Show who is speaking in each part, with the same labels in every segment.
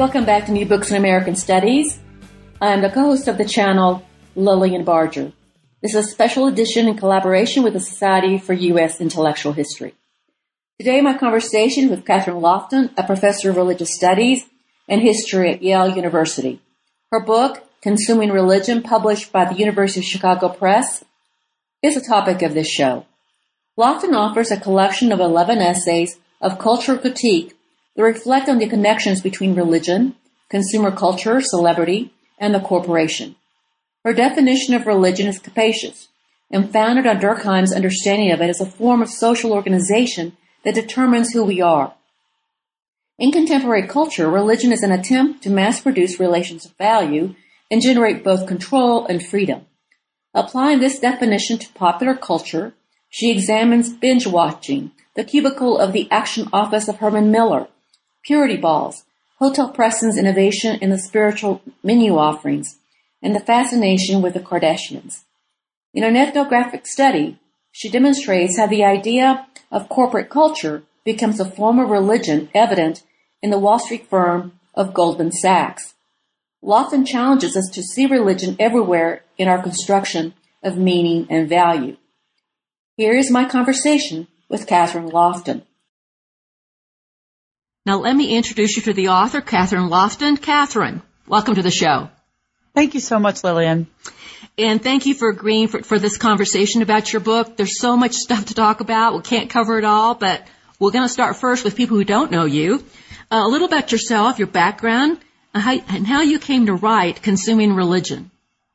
Speaker 1: Welcome back to New Books in American Studies. I'm the co-host of the channel, Lillian Barger. This is a special edition in collaboration with the Society for U.S. Intellectual History. Today, my conversation with Catherine Lofton, a professor of religious studies and history at Yale University. Her book, Consuming Religion, published by the University of Chicago Press, is the topic of this show. Lofton offers a collection of 11 essays of cultural critique that reflect on the connections between religion, consumer culture, celebrity, and the corporation. Her definition of religion is capacious and founded on Durkheim's understanding of it as a form of social organization that determines who we are. In contemporary culture, religion is an attempt to mass-produce relations of value and generate both control and freedom. Applying this definition to popular culture, she examines binge-watching, the cubicle of the Action Office of Herman Miller, purity balls, Hotel Preston's innovation in the spiritual menu offerings, and the fascination with the Kardashians. In an ethnographic study, she demonstrates how the idea of corporate culture becomes a form of religion evident in the Wall Street firm of Goldman Sachs. Lofton challenges us to see religion everywhere in our construction of meaning and value. Here is my conversation with Catherine Lofton. Now let me introduce you to the author, Catherine Lofton. Catherine, welcome to the show.
Speaker 2: Thank you so much, Lillian.
Speaker 1: And thank you for agreeing for this conversation about your book. There's so much stuff to talk about. We can't cover it all, but we're going to start first with people who don't know you. A little about yourself, your background, and how you came to write Consuming Religion.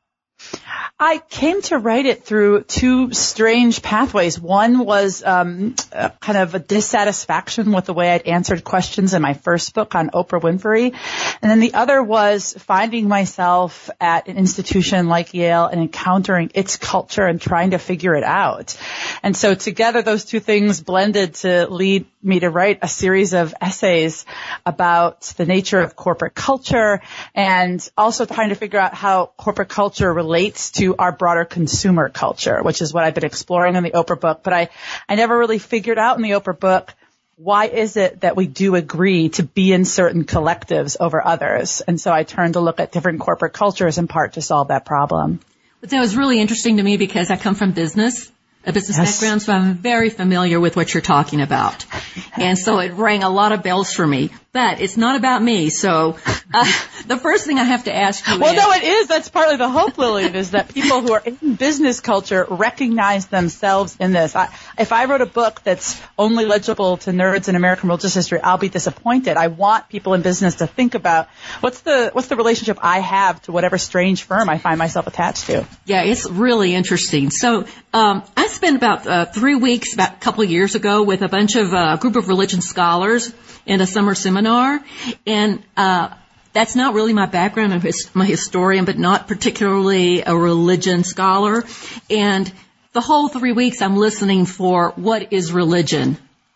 Speaker 2: I came to write it through two strange pathways. One was kind of a dissatisfaction with the way I'd answered questions in my first book on Oprah Winfrey. And then the other was finding myself at an institution like Yale and encountering its culture and trying to figure it out. And so together those two things blended to lead me to write a series of essays about the nature of corporate culture and also trying to figure out how corporate culture relates to our broader consumer culture, which is what I've been exploring in the Oprah book. But I never really figured out in the Oprah book, why is it that we do agree to be in certain collectives over others? And so I turned to look at different corporate cultures in part to solve that problem.
Speaker 1: But that was really interesting to me because I come from a business background, so I'm very familiar with what you're talking about. And so it rang a lot of bells for me. But it's not about me, so the first thing I have to ask you
Speaker 2: Well, no, it is. That's partly the hope, Lillian, is that people who are in business culture recognize themselves in this. If I wrote a book that's only legible to nerds in American religious history, I'll be disappointed. I want people in business to think about what's the relationship I have to whatever strange firm I find myself attached to.
Speaker 1: Yeah, it's really interesting. So I spent about 3 weeks, about a couple of years ago, with a bunch of a group of religion scholars in a summer seminar, and that's not really my background. I'm a historian, but not particularly a religion scholar. And the whole 3 weeks, I'm listening for what is religion.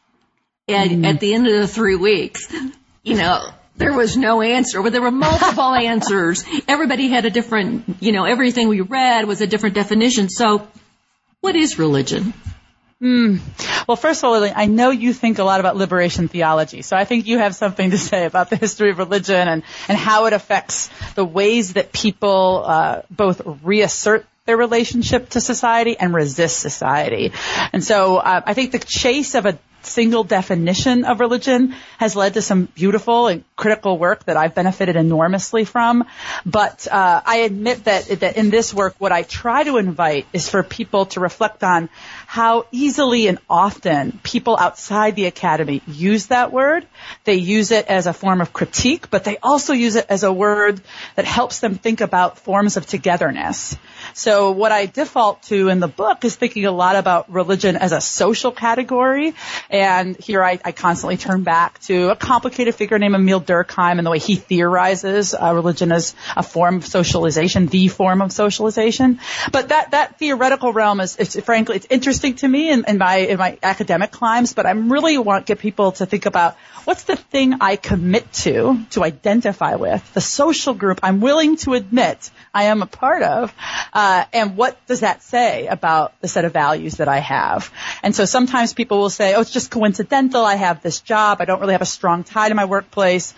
Speaker 1: And at the end of the 3 weeks, there was no answer, but there were multiple answers. Everybody had a different, everything we read was a different definition. So what is religion?
Speaker 2: Well, first of all, Lily, I know you think a lot about liberation theology, so I think you have something to say about the history of religion and how it affects the ways that people both reassert their relationship to society and resist society. And so I think the chase of a single definition of religion has led to some beautiful and critical work that I've benefited enormously from. But I admit that in this work, what I try to invite is for people to reflect on how easily and often people outside the academy use that word. They use it as a form of critique, but they also use it as a word that helps them think about forms of togetherness. So what I default to in the book is thinking a lot about religion as a social category. And here I constantly turn back to a complicated figure named Emile Durkheim and the way he theorizes religion as a form of socialization, the form of socialization. But that theoretical realm is frankly, it's interesting to me in my academic climbs, but I really want to get people to think about what's the thing I commit to identify with, the social group I'm willing to admit I am a part of, and what does that say about the set of values that I have? And so sometimes people will say, oh, it's just coincidental. I have this job. I don't really have a strong tie to my workplace.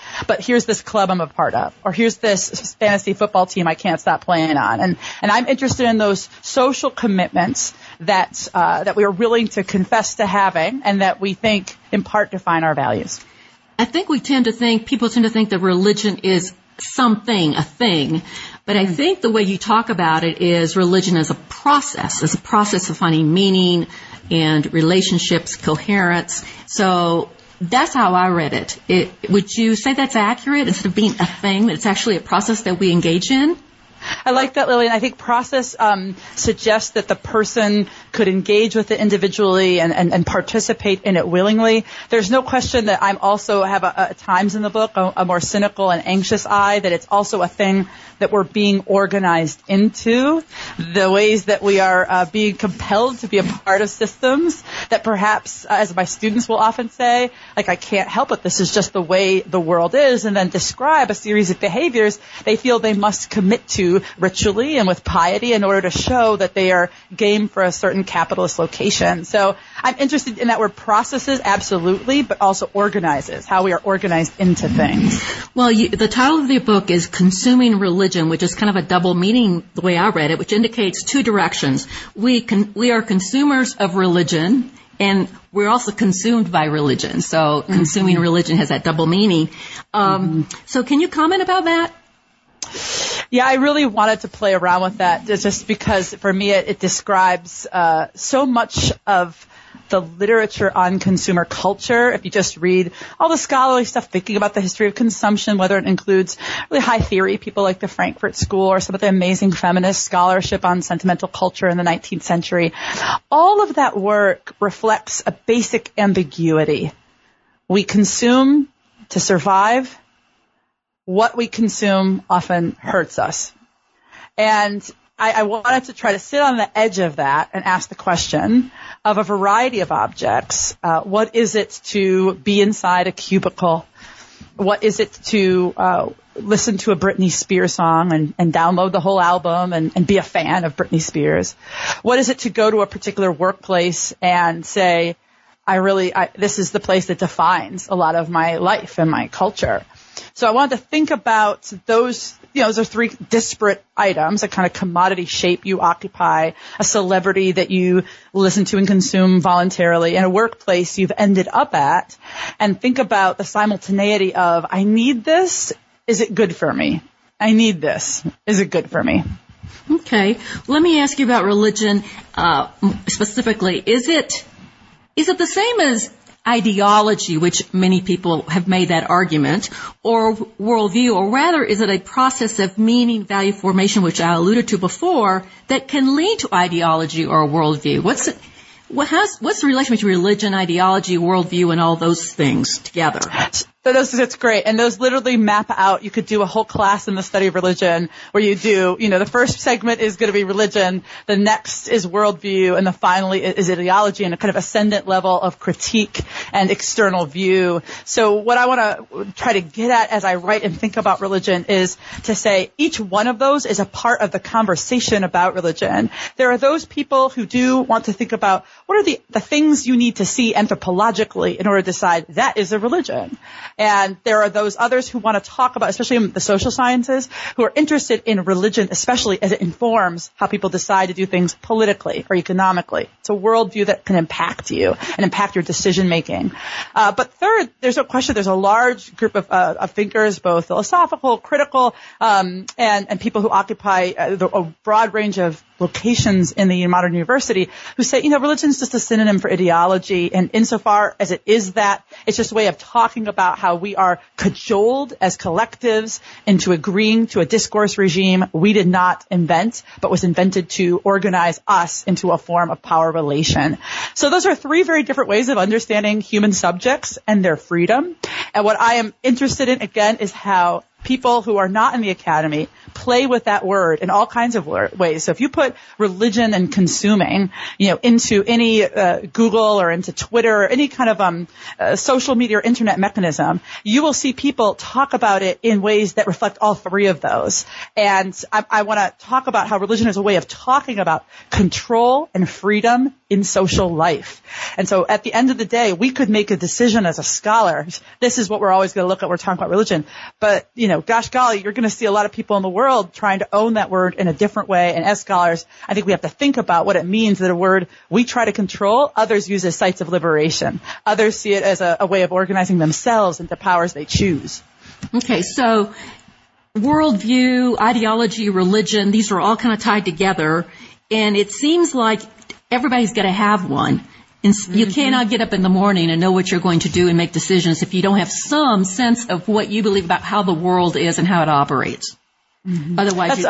Speaker 2: but here's this club I'm a part of, or here's this fantasy football team I can't stop playing on. And I'm interested in those social commitments that we are willing to confess to having and that we think in part define our values.
Speaker 3: I think people tend to think that religion is something, a thing. But I think the way you talk about it is religion as a process of finding meaning and relationships, coherence. So that's how I read it. Would you say that's accurate? Instead of being a thing, that it's actually a process that we engage in?
Speaker 2: I like that, Lillian. I think process suggests that the person could engage with it individually and participate in it willingly. There's no question that I'm also have at times in the book a more cynical and anxious eye, that it's also a thing that we're being organized into, the ways that we are being compelled to be a part of systems that perhaps, as my students will often say, like, I can't help it, this is just the way the world is, and then describe a series of behaviors they feel they must commit to ritually and with piety in order to show that they are game for a certain capitalist location. So I'm interested in that word processes, absolutely, but also organizes, how we are organized into things.
Speaker 3: Well, the title of the book is Consuming Religion, which is kind of a double meaning the way I read it, which indicates two directions. We are consumers of religion, and we're also consumed by religion. So consuming religion has that double meaning. So can you comment about that?
Speaker 2: Yeah, I really wanted to play around with that just because for me it describes so much of the literature on consumer culture. If you just read all the scholarly stuff thinking about the history of consumption, whether it includes really high theory, people like the Frankfurt School, or some of the amazing feminist scholarship on sentimental culture in the 19th century, all of that work reflects a basic ambiguity. We consume to survive. What we consume often hurts us. And I wanted to try to sit on the edge of that and ask the question of a variety of objects. What is it to be inside a cubicle? What is it to listen to a Britney Spears song and download the whole album and be a fan of Britney Spears? What is it to go to a particular workplace and say, this is the place that defines a lot of my life and my culture? So I wanted to think about those, those are three disparate items, a kind of commodity shape you occupy, a celebrity that you listen to and consume voluntarily, and a workplace you've ended up at, and think about the simultaneity of, I need this, is it good for me? I need this, is it good for me?
Speaker 3: Okay. Let me ask you about religion specifically. Is it the same as ideology, which many people have made that argument, or worldview, or rather is it a process of meaning, value formation, which I alluded to before, that can lead to ideology or worldview? What's the relation between religion, ideology, worldview, and all those things together?
Speaker 2: That's great. And those literally map out. You could do a whole class in the study of religion where you do, the first segment is going to be religion, the next is worldview, and the finally is ideology, and a kind of ascendant level of critique and external view. So what I want to try to get at as I write and think about religion is to say each one of those is a part of the conversation about religion. There are those people who do want to think about what are the things you need to see anthropologically in order to decide that is a religion. And there are those others who want to talk about, especially in the social sciences, who are interested in religion, especially as it informs how people decide to do things politically or economically. It's a worldview that can impact you and impact your decision making. But third, there's no question there's a large group of thinkers, both philosophical, critical, and people who occupy a broad range of locations in the modern university who say, religion is just a synonym for ideology. And insofar as it is that, it's just a way of talking about how we are cajoled as collectives into agreeing to a discourse regime we did not invent, but was invented to organize us into a form of power relation. So those are three very different ways of understanding human subjects and their freedom. And what I am interested in, again, is how people who are not in the academy, play with that word in all kinds of ways. So if you put religion and consuming, into any Google or into Twitter or any kind of social media or internet mechanism, you will see people talk about it in ways that reflect all three of those. And I want to talk about how religion is a way of talking about control and freedom in social life. And so at the end of the day, we could make a decision as a scholar. This is what we're always going to look at. We're talking about religion. But, gosh golly, you're going to see a lot of people in the world trying to own that word in a different way. And as scholars, I think we have to think about what it means that a word we try to control, others use as sites of liberation. Others see it as a way of organizing themselves into powers they choose.
Speaker 3: Okay, so worldview, ideology, religion, these are all kind of tied together. And it seems like everybody's got to have one. And you cannot get up in the morning and know what you're going to do and make decisions if you don't have some sense of what you believe about how the world is and how it operates. Mm-hmm. Otherwise,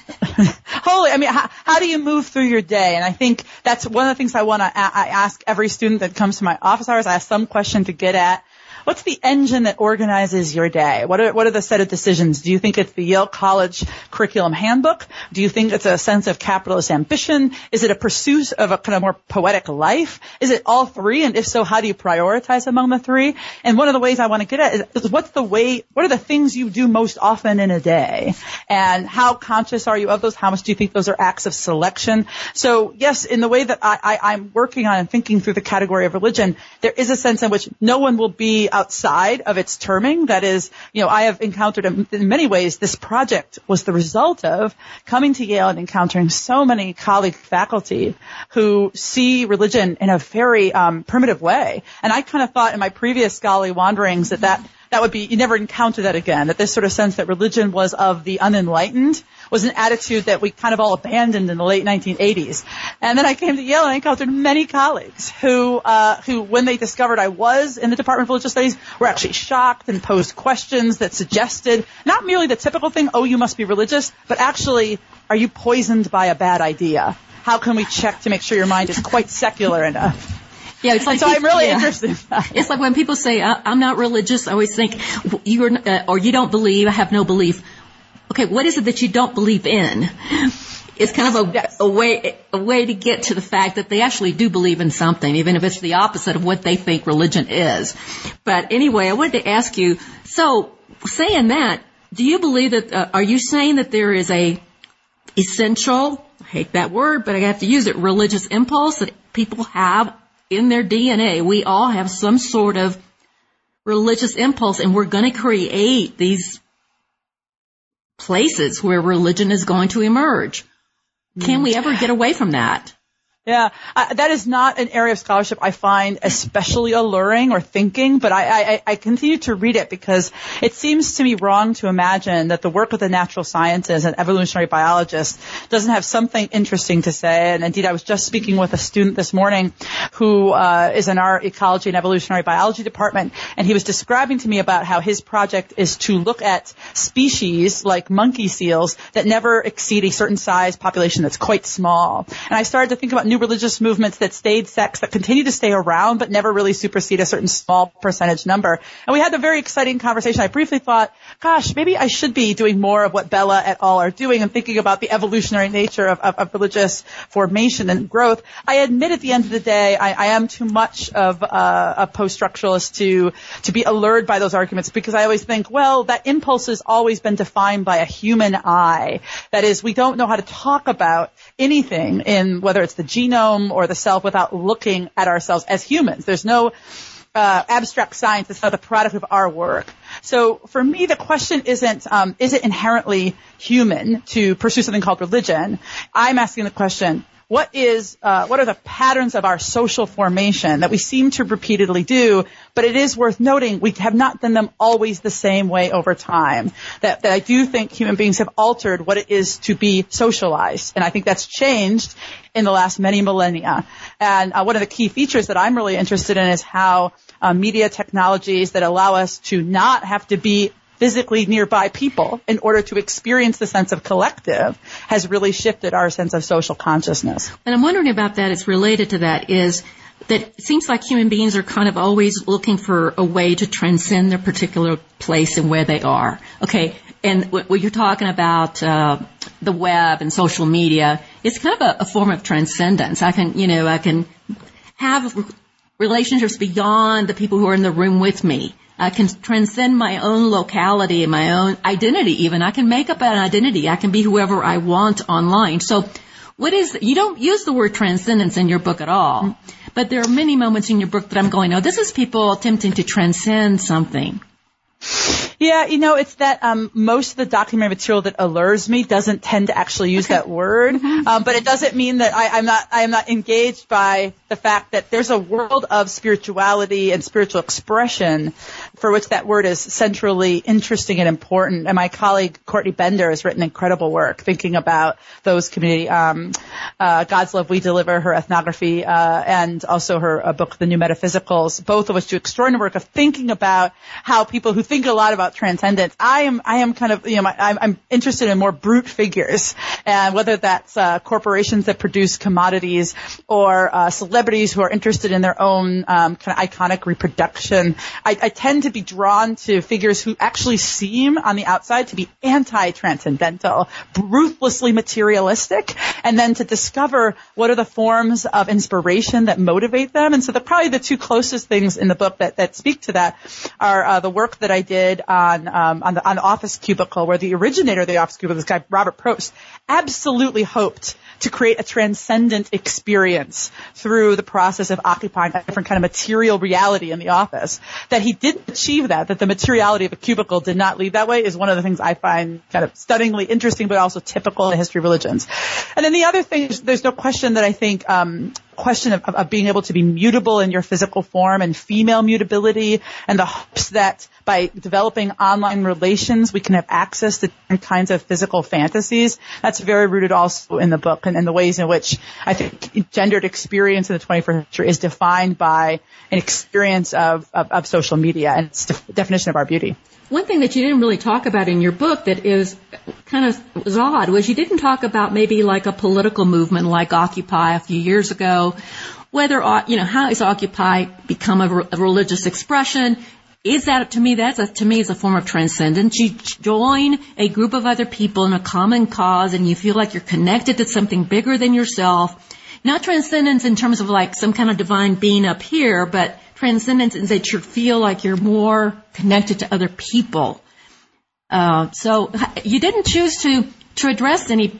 Speaker 2: how do you move through your day? And I think that's one of the things I ask every student that comes to my office hours. I ask some question to get at, what's the engine that organizes your day? What are the set of decisions? Do you think it's the Yale College curriculum handbook? Do you think it's a sense of capitalist ambition? Is it a pursuit of a kind of more poetic life? Is it all three? And if so, how do you prioritize among the three? And one of the ways I want to get at is what are the things you do most often in a day? And how conscious are you of those? How much do you think those are acts of selection? So yes, in the way that I'm working on and thinking through the category of religion, there is a sense in which no one will be outside of its terming. That is, I have encountered in many ways, this project was the result of coming to Yale and encountering so many colleague faculty who see religion in a very primitive way. And I kind of thought in my previous scholarly wanderings that would be, you never encounter that again, that this sort of sense that religion was of the unenlightened was an attitude that we kind of all abandoned in the late 1980s. And then I came to Yale and I encountered many colleagues who when they discovered I was in the Department of Religious Studies, were actually shocked and posed questions that suggested not merely the typical thing, oh, you must be religious, but actually, are you poisoned by a bad idea? How can we check to make sure your mind is quite secular enough?
Speaker 3: Yeah, it's like,
Speaker 2: so I'm really interested in that.
Speaker 3: It's like when people say, I'm not religious, I always think, or you don't believe, I have no belief. Okay, what is it that you don't believe in? It's kind of a way to get to the fact that they actually do believe in something, even if it's the opposite of what they think religion is. But anyway, I wanted to ask you, so saying that, do you believe that, are you saying that there is a essential, I hate that word, but I have to use it, religious impulse that people have in their DNA? We all have some sort of religious impulse, and we're going to create these places where religion is going to emerge. Can we ever get away from that?
Speaker 2: Yeah, that is not an area of scholarship I find especially alluring or thinking, but I continue to read it because it seems to me wrong to imagine that the work of the natural sciences and evolutionary biologists doesn't have something interesting to say. And indeed, I was just speaking with a student this morning who is in our ecology and evolutionary biology department, and he was describing to me about how his project is to look at species like monkey seals that never exceed a certain size population that's quite small. And I started to think about new religious movements that stayed sex, that continue to stay around, but never really supersede a certain small percentage number. And we had a very exciting conversation. I briefly thought, gosh, maybe I should be doing more of what Bella et al. Are doing and thinking about the evolutionary nature of religious formation and growth. I admit at the end of the day, I am too much of a post-structuralist to be allured by those arguments, because I always think, well, that impulse has always been defined by a human eye. That is, we don't know how to talk about anything in whether it's the genome or the self without looking at ourselves as humans. There's no abstract science that's not the product of our work. So for me, the question isn't, is it inherently human to pursue something called religion? I'm asking the question, what are the patterns of our social formation that we seem to repeatedly do, but it is worth noting we have not done them always the same way over time. That I do think human beings have altered what it is to be socialized, and I think that's changed in the last many millennia. And one of the key features that I'm really interested in is how media technologies that allow us to not have to be physically nearby people in order to experience the sense of collective has really shifted our sense of social consciousness.
Speaker 3: And I'm wondering about that, it's related to that, is that it seems like human beings are kind of always looking for a way to transcend their particular place and where they are. Okay, and when you're talking about the web and social media, it's kind of a form of transcendence. I can have relationships beyond the people who are in the room with me. I can transcend my own locality and my own identity even. I can make up an identity. I can be whoever I want online. So you don't use the word transcendence in your book at all, but there are many moments in your book that I'm going, oh, this is people attempting to transcend something.
Speaker 2: Yeah, it's that most of the documentary material that allures me doesn't tend to actually use that word, but it doesn't mean that I am not engaged by the fact that there's a world of spirituality and spiritual expression for which that word is centrally interesting and important. And my colleague Courtney Bender has written incredible work thinking about those community, God's Love We Deliver, her ethnography, and also her book, The New Metaphysicals, both of which do extraordinary work of thinking about how people who think a lot about transcendence. I am kind of, I'm interested in more brute figures, and whether that's corporations that produce commodities or celebrities who are interested in their own kind of iconic reproduction. I tend to be drawn to figures who actually seem on the outside to be anti-transcendental, ruthlessly materialistic, and then to discover what are the forms of inspiration that motivate them. And so probably the two closest things in the book that speak to that are the work that I did on the Office Cubicle, where the originator of the Office Cubicle, this guy Robert Prost, absolutely hoped to create a transcendent experience through the process of occupying a different kind of material reality in the office. That he didn't achieve that the materiality of a cubicle did not lead that way is one of the things I find kind of stunningly interesting, but also typical in the history of religions. And then the other thing is, there's no question that I think question of being able to be mutable in your physical form and female mutability, and the hopes that by developing online relations we can have access to different kinds of physical fantasies. That's very rooted also in the book, and the ways in which I think gendered experience in the 21st century is defined by an experience of social media and its definition of our beauty.
Speaker 3: One thing that you didn't really talk about in your book that is kind of was odd was you didn't talk about maybe like a political movement like Occupy a few years ago, whether, how is Occupy become a religious expression? Is that, to me is a form of transcendence. You join a group of other people in a common cause and you feel like you're connected to something bigger than yourself. Not transcendence in terms of like some kind of divine being up here, but transcendence is that you feel like you're more connected to other people. So you didn't choose to address any,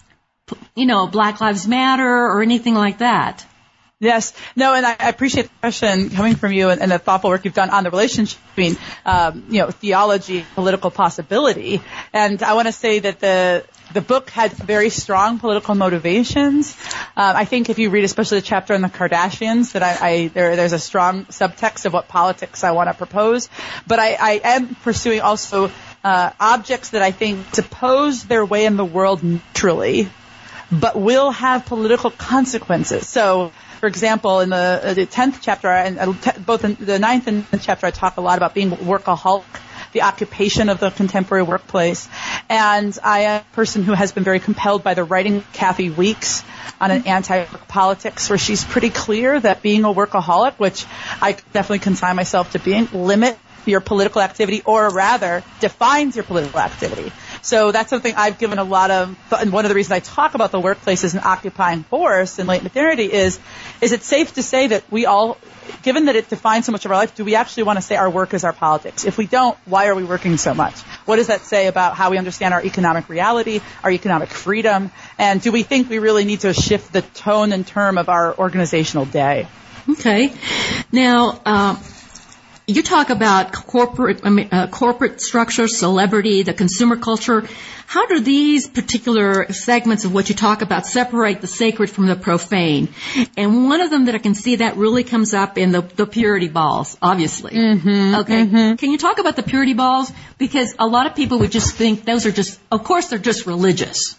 Speaker 3: Black Lives Matter or anything like that.
Speaker 2: Yes. No, and I appreciate the question coming from you and the thoughtful work you've done on the relationship between, theology and political possibility. And I want to say that the book had very strong political motivations. I think if you read especially the chapter on the Kardashians, that there's a strong subtext of what politics I want to propose. But I am pursuing also objects that I think suppose their way in the world neutrally, but will have political consequences. So, for example, in the 10th chapter, and both in the 9th and 10th chapter, I talk a lot about being workaholic, the occupation of the contemporary workplace. And I am a person who has been very compelled by the writing of Kathy Weeks on an anti-work politics, where she's pretty clear that being a workaholic, which I definitely consign myself to being, limit your political activity, or rather defines your political activity. So that's something I've given a lot of thought, and one of the reasons I talk about the workplace as an occupying force in late modernity is it safe to say that we all, given that it defines so much of our life, do we actually want to say our work is our politics? If we don't, why are we working so much? What does that say about how we understand our economic reality, our economic freedom, and do we think we really need to shift the tone and term of our organizational day?
Speaker 3: Okay. Now, you talk about corporate structure, celebrity, the consumer culture. How do these particular segments of what you talk about separate the sacred from the profane? And one of them that I can see that really comes up in the purity balls, obviously. Mm-hmm, okay. Mm-hmm. Can you talk about the purity balls? Because a lot of people would just think those are just, of course, they're just religious.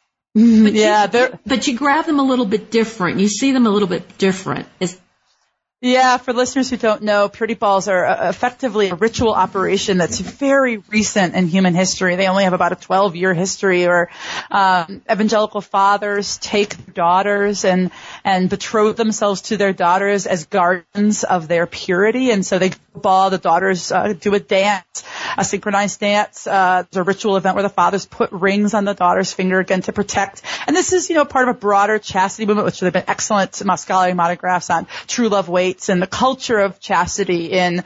Speaker 3: But but you grab them a little bit different. You see them a little bit different.
Speaker 2: Yeah, for listeners who don't know, purity balls are effectively a ritual operation that's very recent in human history. They only have about a 12-year history, where evangelical fathers take daughters and betroth themselves to their daughters as guardians of their purity. And so they ball, the daughters do a dance, a synchronized dance. There's a ritual event where the fathers put rings on the daughter's finger again to protect. And this is, part of a broader chastity movement, which there have been excellent scholarly monographs on true love waits and the culture of chastity in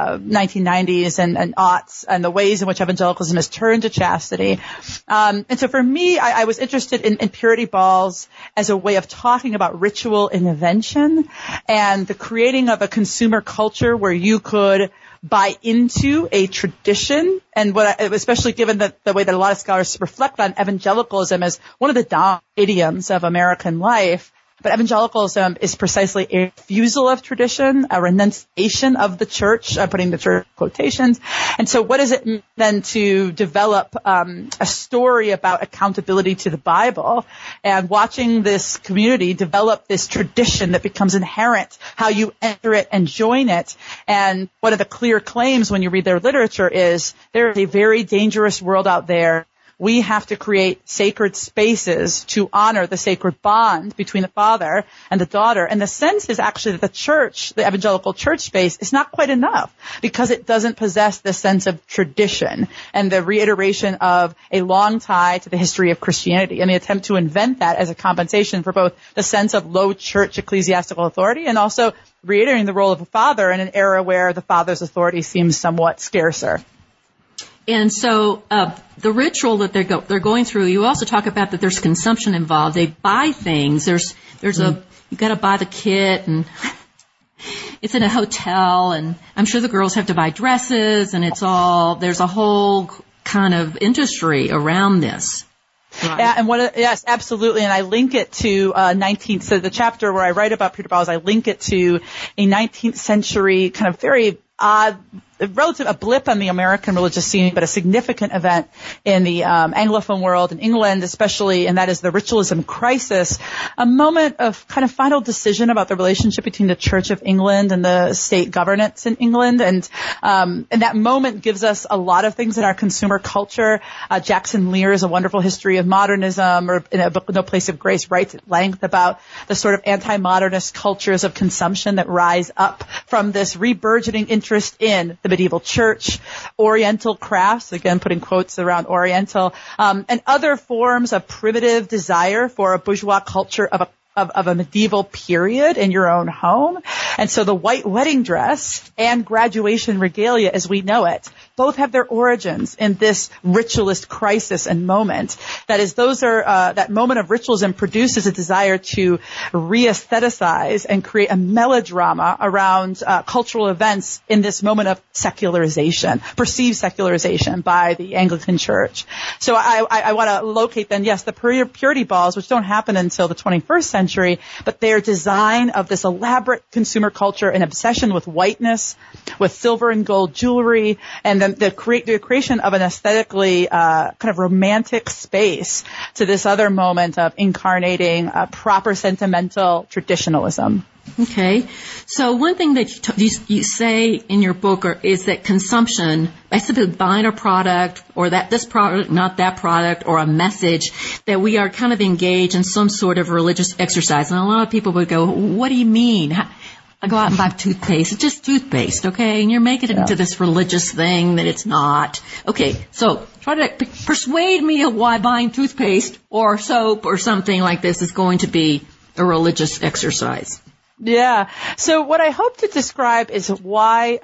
Speaker 2: 1990s and aughts and the ways in which evangelicalism has turned to chastity. And so for me, I was interested in purity balls as a way of talking about ritual intervention and the creating of a consumer culture where you could buy into a tradition, and especially given the way that a lot of scholars reflect on evangelicalism as one of the dominant idioms of American life. But evangelicalism is precisely a refusal of tradition, a renunciation of the church, putting the church in quotations. And so what does it mean then to develop a story about accountability to the Bible and watching this community develop this tradition that becomes inherent, how you enter it and join it. And one of the clear claims when you read their literature is there is a very dangerous world out there. We have to create sacred spaces to honor the sacred bond between the father and the daughter. And the sense is actually that the church, the evangelical church space, is not quite enough because it doesn't possess this sense of tradition and the reiteration of a long tie to the history of Christianity and the attempt to invent that as a compensation for both the sense of low church ecclesiastical authority and also reiterating the role of a father in an era where the father's authority seems somewhat scarcer.
Speaker 3: And so the ritual that they're going through, you also talk about that there's consumption involved. They buy things. There's you got to buy the kit, and it's in a hotel, and I'm sure the girls have to buy dresses, and there's a whole kind of industry around this. Right.
Speaker 2: Yeah, and yes, absolutely. And I link it to so the chapter where I write about Peter Balls, I link it to a 19th century kind of very odd, a blip on the American religious scene, but a significant event in the Anglophone world in England, especially, and that is the ritualism crisis, a moment of kind of final decision about the relationship between the Church of England and the state governance in England. And that moment gives us a lot of things in our consumer culture. Jackson Lear's A Wonderful History of Modernism, or in a book, No Place of Grace, writes at length about the sort of anti-modernist cultures of consumption that rise up from this reburgeoning interest in the medieval church, Oriental crafts, again putting quotes around Oriental, and other forms of primitive desire for a bourgeois culture of a medieval period in your own home. And so the white wedding dress and graduation regalia as we know it both have their origins in this ritualist crisis and moment. That is, that moment of ritualism produces a desire to re-aestheticize and create a melodrama around cultural events in this moment of secularization, perceived secularization by the Anglican Church. So I want to locate then, yes, the purity balls, which don't happen until the 21st century, but their design of this elaborate consumer culture, an obsession with whiteness, with silver and gold jewelry, and the creation of an aesthetically kind of romantic space to this other moment of incarnating proper sentimental traditionalism.
Speaker 3: Okay. So one thing that you say in your book is that consumption, basically buying a product or this product, not that product, or a message, that we are kind of engaged in some sort of religious exercise. And a lot of people would go, what do you mean? I go out and buy toothpaste. It's just toothpaste, okay? And you're making it into this religious thing that it's not. Okay, so try to persuade me of why buying toothpaste or soap or something like this is going to be a religious exercise.
Speaker 2: Yeah. So what I hope to describe is why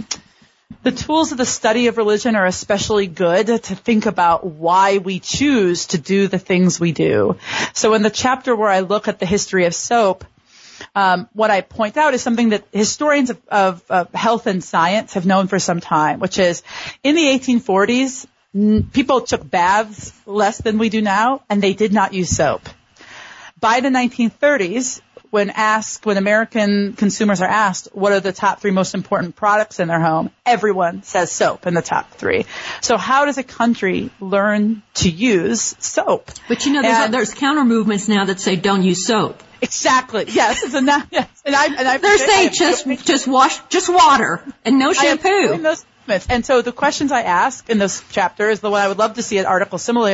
Speaker 2: the tools of the study of religion are especially good to think about why we choose to do the things we do. So in the chapter where I look at the history of soap, what I point out is something that historians of health and science have known for some time, which is in the 1840s, people took baths less than we do now, and they did not use soap. By the 1930s, when American consumers are asked what are the top 3 most important products in their home, everyone says soap in the top 3. So how does a country learn to use soap?
Speaker 3: But there's counter movements now that say don't use soap.
Speaker 2: Exactly. Yes. Yes. And
Speaker 3: they're saying just water and no shampoo.
Speaker 2: And so the questions I ask in this chapter is the one I would love to see an article similarly about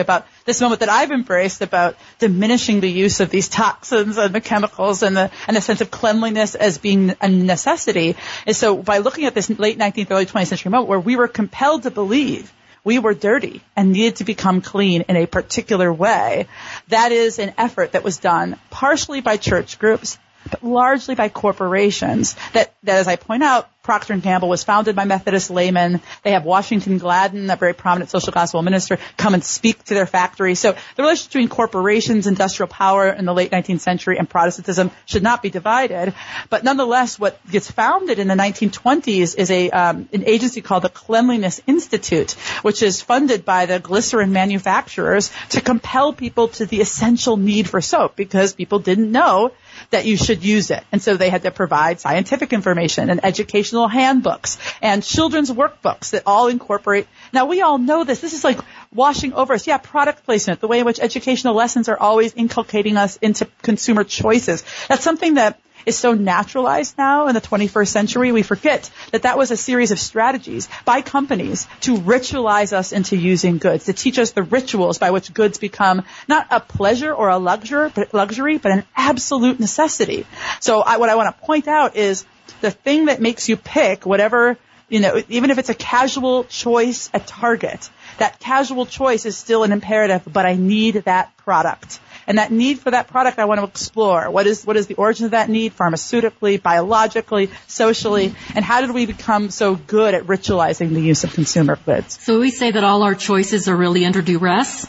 Speaker 2: this moment that I've embraced about diminishing the use of these toxins and the chemicals and the sense of cleanliness as being a necessity is so by looking at this late 19th, early 20th century moment where we were compelled to believe we were dirty and needed to become clean in a particular way, that is an effort that was done partially by church groups, but largely by corporations that as I point out, Procter & Gamble was founded by Methodist laymen. They have Washington Gladden, a very prominent social gospel minister, come and speak to their factory. So the relationship between corporations, industrial power in the late 19th century and Protestantism should not be divided. But nonetheless, what gets founded in the 1920s is an agency called the Cleanliness Institute, which is funded by the glycerin manufacturers to compel people to the essential need for soap because people didn't know that you should use it. And so they had to provide scientific information and educational handbooks and children's workbooks that all incorporate. Now, we all know this. This is like washing over us. Yeah, product placement, the way in which educational lessons are always inculcating us into consumer choices. That's something that is so naturalized now in the 21st century. We forget that was a series of strategies by companies to ritualize us into using goods, to teach us the rituals by which goods become not a pleasure or a luxury, but an absolute necessity. So what I want to point out is the thing that makes you pick whatever, even if it's a casual choice at Target, that casual choice is still an imperative, but I need that product. And that need for that product I want to explore. What is the origin of that need, pharmaceutically, biologically, socially, and how did we become so good at ritualizing the use of consumer goods?
Speaker 3: So we say that all our choices are really under duress?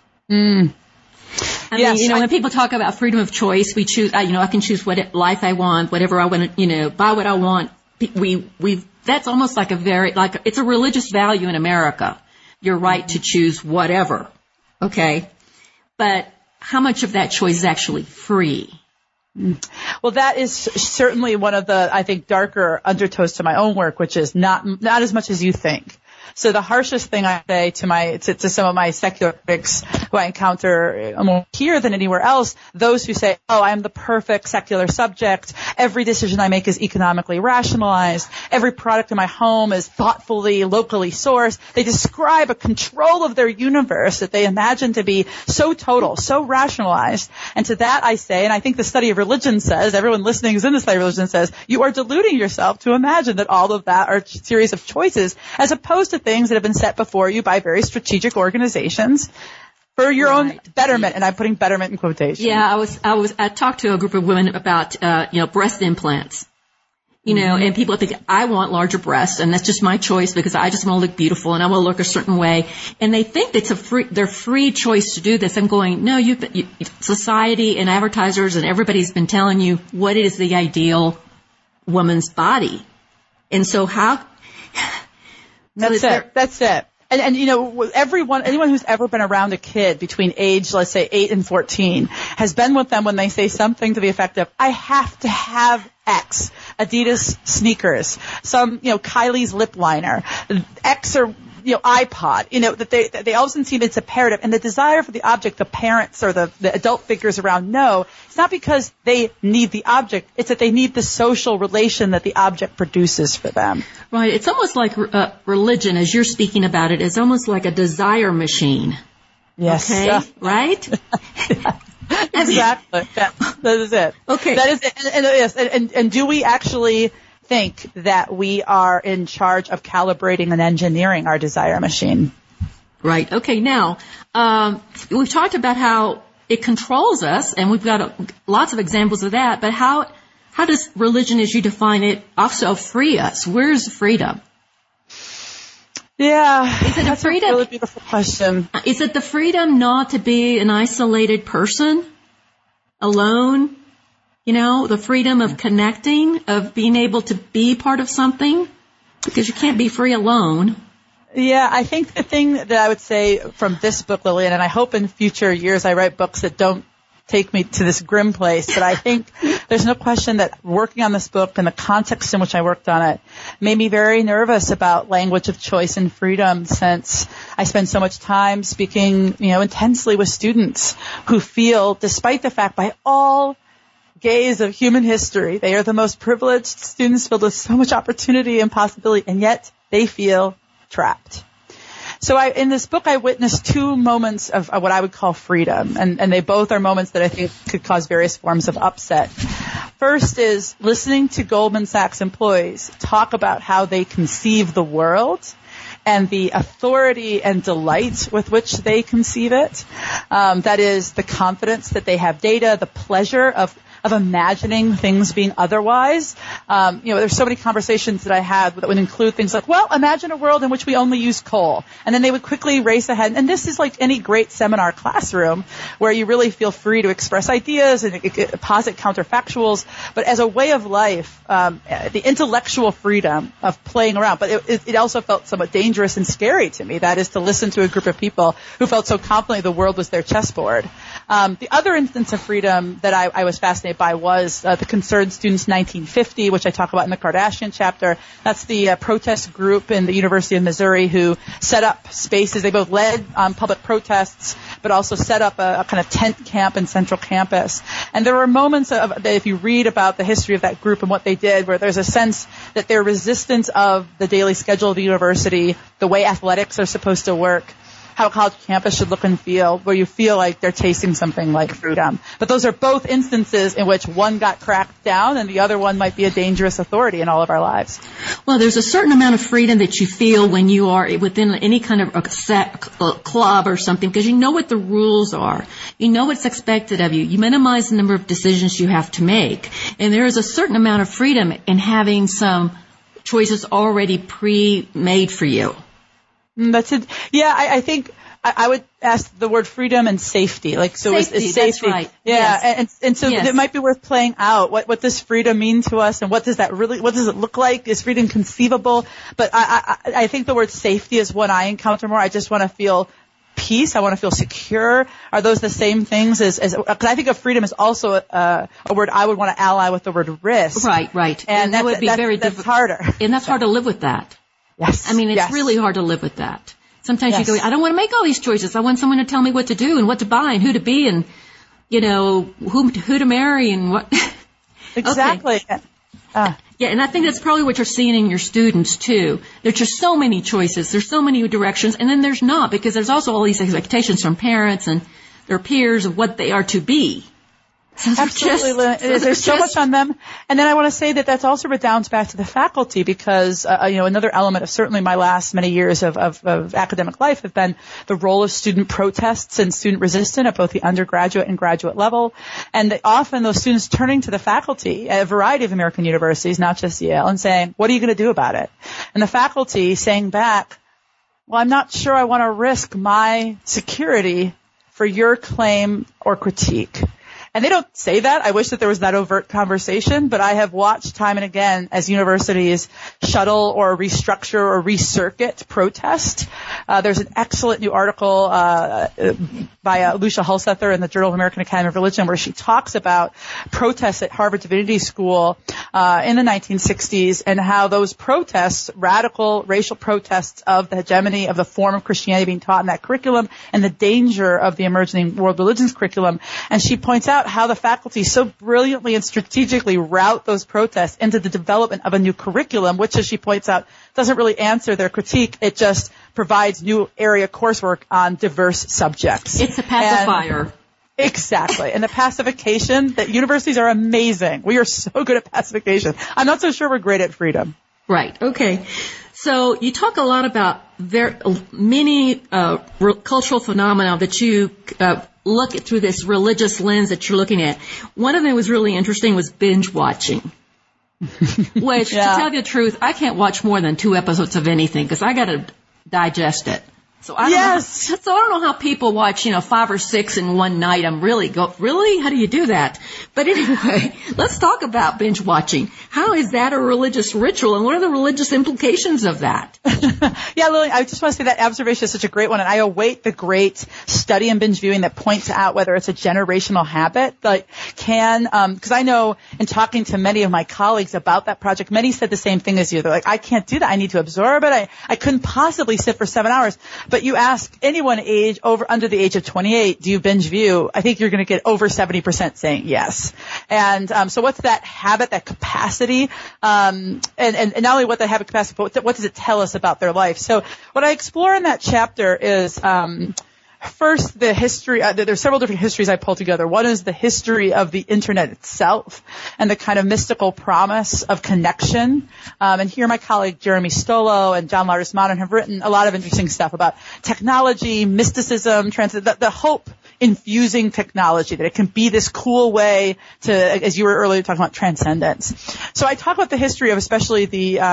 Speaker 3: I mean, when people talk about freedom of choice, we choose, I can choose what life I want, whatever I want to, buy what I want. That's almost like it's a religious value in America. Your right to choose whatever. Okay. But how much of that choice is actually free?
Speaker 2: Well, that is certainly one of the, I think, darker undertows to my own work, which is not as much as you think. So the harshest thing I say to some of my secular critics who I encounter more here than anywhere else, those who say, I am the perfect secular subject. Every decision I make is economically rationalized. Every product in my home is thoughtfully, locally sourced. They describe a control of their universe that they imagine to be so total, so rationalized. And to that I say, and I think the study of religion says, everyone listening who's in the study of religion says, you are deluding yourself to imagine that all of that are a series of choices as opposed to things that have been set before you by very strategic organizations for your own betterment, and I'm putting betterment in quotations.
Speaker 3: Yeah, I talked to a group of women about, breast implants. And people think I want larger breasts, and that's just my choice because I just want to look beautiful and I want to look a certain way. And they think it's their free choice to do this. I'm going, no, society and advertisers and everybody's been telling you what is the ideal woman's body. And so
Speaker 2: That's it. And anyone who's ever been around a kid between age, let's say 8 and 14, has been with them when they say something to the effect of, I have to have X, Adidas sneakers, some, Kylie's lip liner, X or, iPod, that they all of a sudden seem it's imperative. And the desire for the object, the parents or the adult figures around know, it's not because they need the object, it's that they need the social relation that the object produces for them.
Speaker 3: Right. It's almost like religion, as you're speaking about it, is almost like a desire machine.
Speaker 2: Yes.
Speaker 3: Okay. Right?
Speaker 2: Exactly. That is it.
Speaker 3: Okay.
Speaker 2: That is it. And do we actually think that we are in charge of calibrating and engineering our desire machine?
Speaker 3: Right. Okay. Now, we've talked about how it controls us, and we've got lots of examples of that. But how does religion, as you define it, also free us? Where's the freedom?
Speaker 2: Yeah,
Speaker 3: is it
Speaker 2: that's a really beautiful question.
Speaker 3: Is it the freedom not to be an isolated person, alone? The freedom of connecting, of being able to be part of something, because you can't be free alone.
Speaker 2: Yeah, I think the thing that I would say from this book, Lillian, and I hope in future years I write books that don't take me to this grim place, but I think there's no question that working on this book and the context in which I worked on it made me very nervous about language of choice and freedom, since I spend so much time speaking, intensely with students who feel, despite the fact by all gaze of human history, they are the most privileged students filled with so much opportunity and possibility, and yet they feel trapped. So in this book, I witnessed two moments of what I would call freedom, and they both are moments that I think could cause various forms of upset. First is listening to Goldman Sachs employees talk about how they conceive the world and the authority and delight with which they conceive it. That is the confidence that they have data, the pleasure of imagining things being otherwise. There's so many conversations that I had that would include things like, well, imagine a world in which we only use coal. And then they would quickly race ahead. And this is like any great seminar classroom where you really feel free to express ideas and posit counterfactuals. But as a way of life, the intellectual freedom of playing around. But it also felt somewhat dangerous and scary to me. That is to listen to a group of people who felt so confidently the world was their chessboard. The other instance of freedom that I was fascinated by was the Concerned Students 1950, which I talk about in the Kardashian chapter. That's the protest group in the University of Missouri who set up spaces. They both led public protests, but also set up a kind of tent camp in Central Campus. And there were moments that if you read about the history of that group and what they did, where there's a sense that their resistance of the daily schedule of the university, the way athletics are supposed to work, how a college campus should look and feel, where you feel like they're tasting something like freedom. But those are both instances in which one got cracked down and the other one might be a dangerous authority in all of our lives.
Speaker 3: Well, there's a certain amount of freedom that you feel when you are within any kind of a club or something, because you know what the rules are. You know what's expected of you. You minimize the number of decisions you have to make. And there is a certain amount of freedom in having some choices already pre-made for you.
Speaker 2: That's it. Yeah, I think I would ask the word freedom and safety. Like, so
Speaker 3: safety,
Speaker 2: is safety.
Speaker 3: That's right.
Speaker 2: Yeah,
Speaker 3: yes.
Speaker 2: and so
Speaker 3: yes.
Speaker 2: It might be worth playing out. What does freedom mean to us, and what does it look like? Is freedom conceivable? But I think the word safety is one I encounter more. I just want to feel peace. I want to feel secure. Are those the same things as because I think of freedom as also a word I would want to ally with the word risk.
Speaker 3: Right.
Speaker 2: And
Speaker 3: that would be very difficult.
Speaker 2: That's harder.
Speaker 3: And that's hard to live with that.
Speaker 2: Yes.
Speaker 3: I mean, it's
Speaker 2: yes.
Speaker 3: really hard to live with that. Sometimes
Speaker 2: yes.
Speaker 3: you go, I don't want to make all these choices. I want someone to tell me what to do and what to buy and who to be and, who to marry and what.
Speaker 2: Exactly.
Speaker 3: Okay. Yeah, and I think that's probably what you're seeing in your students, too. There's just so many choices. There's so many directions. And then there's not, because there's also all these expectations from parents and their peers of what they are to be. So
Speaker 2: absolutely. There's so much on them. And then I want to say that that's also redounds back to the faculty because, another element of certainly my last many years of academic life have been the role of student protests and student resistance at both the undergraduate and graduate level. And often those students turning to the faculty at a variety of American universities, not just Yale, and saying, what are you going to do about it? And the faculty saying back, well, I'm not sure I want to risk my security for your claim or critique. And they don't say that. I wish that there was that overt conversation, but I have watched time and again as universities shuttle or restructure or recircuit protest. There's an excellent new article by Lucia Hulsether in the Journal of American Academy of Religion where she talks about protests at Harvard Divinity School in the 1960s and how those protests, radical racial protests of the hegemony of the form of Christianity being taught in that curriculum and the danger of the emerging world religions curriculum. And she points out how the faculty so brilliantly and strategically route those protests into the development of a new curriculum, which, as she points out, doesn't really answer their critique. It just provides new area coursework on diverse subjects.
Speaker 3: It's a pacifier.
Speaker 2: Exactly. And the pacification, that universities are amazing. We are so good at pacification. I'm not so sure we're great at freedom.
Speaker 3: Right. Okay. So you talk a lot about many cultural phenomena that you look at through this religious lens that you're looking at. One of them that was really interesting was binge watching. Which, to tell you the truth, I can't watch more than 2 episodes of anything because I got to digest it. So I don't know how people watch, 5 or 6 in one night. Really? How do you do that? But anyway, let's talk about binge watching. How is that a religious ritual, and what are the religious implications of that?
Speaker 2: Yeah, Lily, I just want to say that observation is such a great one, and I await the great study in binge viewing that points out whether it's a generational habit. Like, because I know in talking to many of my colleagues about that project, many said the same thing as you. They're like, I can't do that. I need to absorb it. I couldn't possibly sit for 7 hours. But you ask anyone under the age of 28, do you binge view? I think you're going to get over 70% saying yes. And so what's that habit, that capacity? And not only what that habit capacity, but what does it tell us about their life? So what I explore in that chapter is first, the history. There's several different histories I pulled together. One is the history of the internet itself and the kind of mystical promise of connection. And here my colleague Jeremy Stolo and John Lardis-Modern have written a lot of interesting stuff about technology, mysticism, the hope infusing technology, that it can be this cool way to, as you were earlier talking about, transcendence. So I talk about the history of especially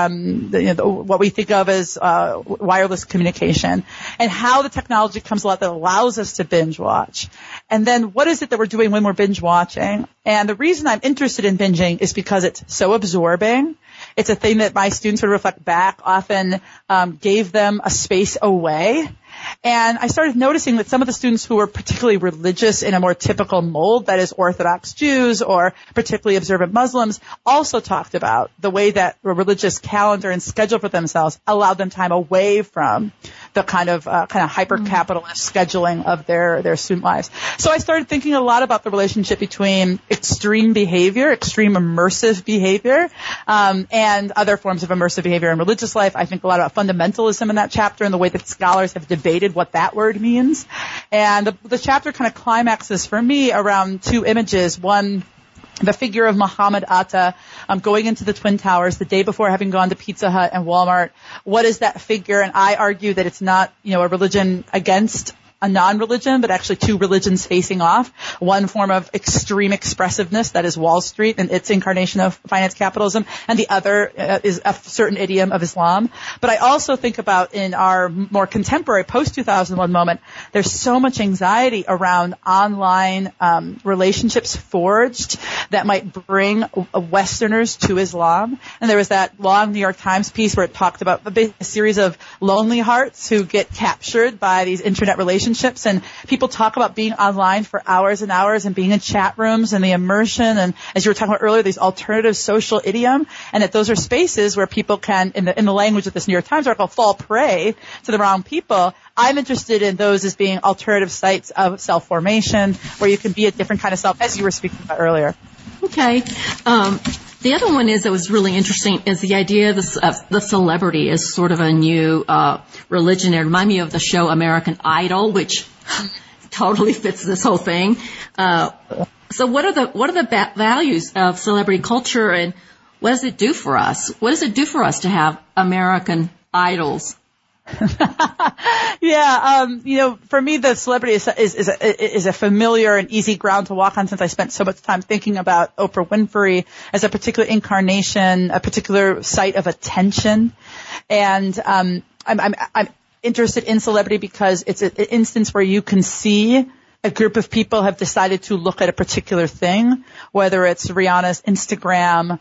Speaker 2: what we think of as wireless communication and how the technology comes about that allows us to binge watch. And then what is it that we're doing when we're binge watching? And the reason I'm interested in binging is because it's so absorbing. It's a thing that my students would reflect back often gave them a space away. And I started noticing that some of the students who were particularly religious in a more typical mold, that is Orthodox Jews or particularly observant Muslims, also talked about the way that a religious calendar and schedule for themselves allowed them time away from the kind of hyper-capitalist scheduling of their student lives. So I started thinking a lot about the relationship between extreme immersive behavior, and other forms of immersive behavior in religious life. I think a lot about fundamentalism in that chapter and the way that scholars have debated what that word means. And the chapter kind of climaxes for me around two images. One, the figure of Muhammad Atta going into the Twin Towers the day before having gone to Pizza Hut and Walmart. What is that figure? And I argue that it's not, a religion against a non-religion, but actually two religions facing off. One form of extreme expressiveness, that is Wall Street and its incarnation of finance capitalism, and the other is a certain idiom of Islam. But I also think about in our more contemporary post-2001 moment, there's so much anxiety around online relationships forged that might bring Westerners to Islam. And there was that long New York Times piece where it talked about a series of lonely hearts who get captured by these internet relationships. And people talk about being online for hours and hours and being in chat rooms and the immersion and, as you were talking about earlier, these alternative social idiom, and that those are spaces where people can, in the language of this New York Times article, fall prey to the wrong people. I'm interested in those as being alternative sites of self-formation where you can be a different kind of self, as you were speaking about earlier.
Speaker 3: Okay. The other one that was really interesting is the idea of the celebrity as sort of a new religion. It reminded me of the show American Idol, which totally fits this whole thing. So what are the values of celebrity culture, and what does it do for us? What does it do for us to have American idols?
Speaker 2: Yeah, for me, the celebrity is a familiar and easy ground to walk on, since I spent so much time thinking about Oprah Winfrey as a particular incarnation, a particular site of attention. And I'm interested in celebrity because it's an instance where you can see a group of people have decided to look at a particular thing, whether it's Rihanna's Instagram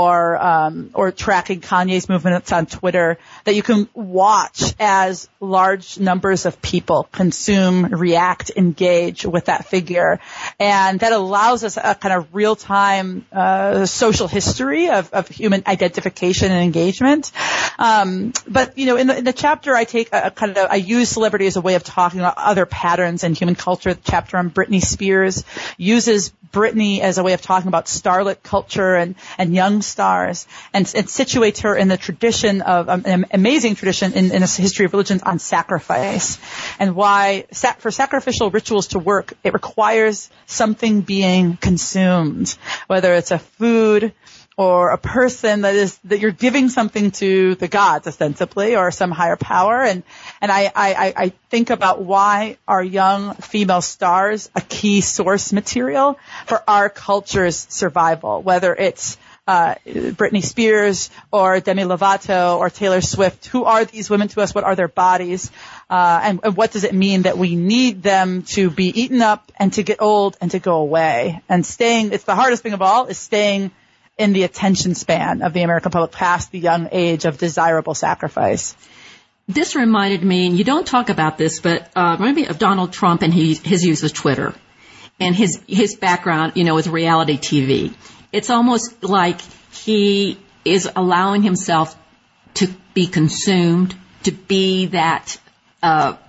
Speaker 2: or tracking Kanye's movements on Twitter, that you can watch as large numbers of people consume, react, engage with that figure. And that allows us a kind of real-time social history of human identification and engagement. But in the chapter, I take I use celebrity as a way of talking about other patterns in human culture. The chapter on Britney Spears uses Britney as a way of talking about starlet culture and young stars, and situates her in the tradition of an amazing tradition in the history of religions on sacrifice, and why for sacrificial rituals to work, it requires something being consumed, whether it's a food or a person that you're giving something to the gods, ostensibly, or some higher power. And I think about why are young female stars a key source material for our culture's survival, whether it's Britney Spears or Demi Lovato or Taylor Swift. Who are these women to us? What are their bodies? And what does it mean that we need them to be eaten up and to get old and to go away? And it's the hardest thing of all, is staying in the attention span of the American public past the young age of desirable sacrifice.
Speaker 3: This reminded me, and you don't talk about this, but reminded me of Donald Trump and his use of Twitter and his background, with reality TV. It's almost like he is allowing himself to be consumed, to be that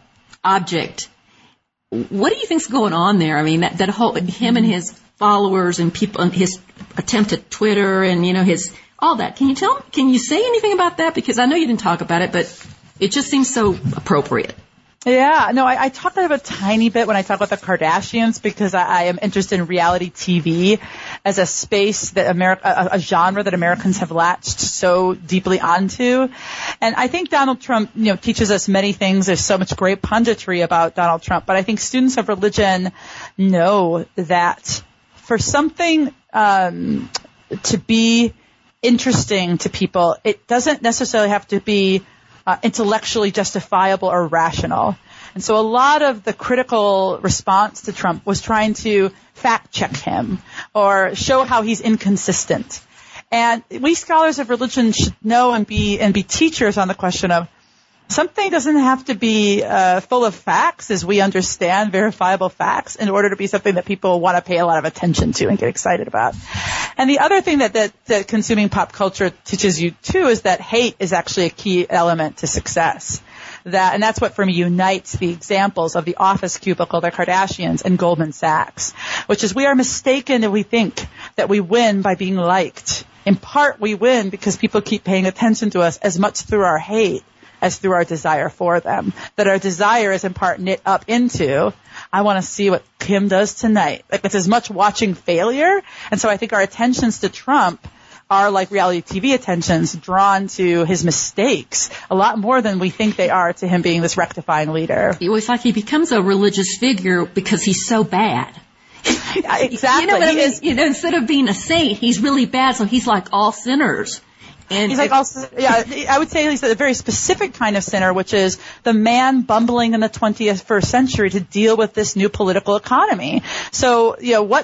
Speaker 3: object. What do you think's going on there? I mean, that whole, him and his followers and people, and his attempt at Twitter and, his, all that. Can you say anything about that? Because I know you didn't talk about it, but it just seems so appropriate.
Speaker 2: Yeah, no, I talk about it a tiny bit when I talk about the Kardashians because I am interested in reality TV as a space that a genre that Americans have latched so deeply onto. And I think Donald Trump, teaches us many things. There's so much great punditry about Donald Trump, but I think students of religion know that for something to be interesting to people, it doesn't necessarily have to be intellectually justifiable or rational. And so a lot of the critical response to Trump was trying to fact check him or show how he's inconsistent. And we scholars of religion should know and be teachers on the question of something doesn't have to be full of facts as we understand verifiable facts in order to be something that people want to pay a lot of attention to and get excited about. And the other thing that consuming pop culture teaches you too is that hate is actually a key element to success. And that's what for me unites the examples of the office cubicle, the Kardashians, and Goldman Sachs, which is we are mistaken if we think that we win by being liked. In part, we win because people keep paying attention to us as much through our hate as through our desire for them. That our desire is in part knit up into, I want to see what Kim does tonight. Like it's as much watching failure. And so I think our attentions to Trump are like reality TV attentions drawn to his mistakes a lot more than we think they are to him being this rectifying leader.
Speaker 3: It's like he becomes a religious figure because he's so bad.
Speaker 2: Exactly.
Speaker 3: You know what I mean? Instead of being a saint, he's really bad, so he's like all sinners. And
Speaker 2: he's like also, I would say he's a very specific kind of sinner, which is the man bumbling in the 21st century to deal with this new political economy. So,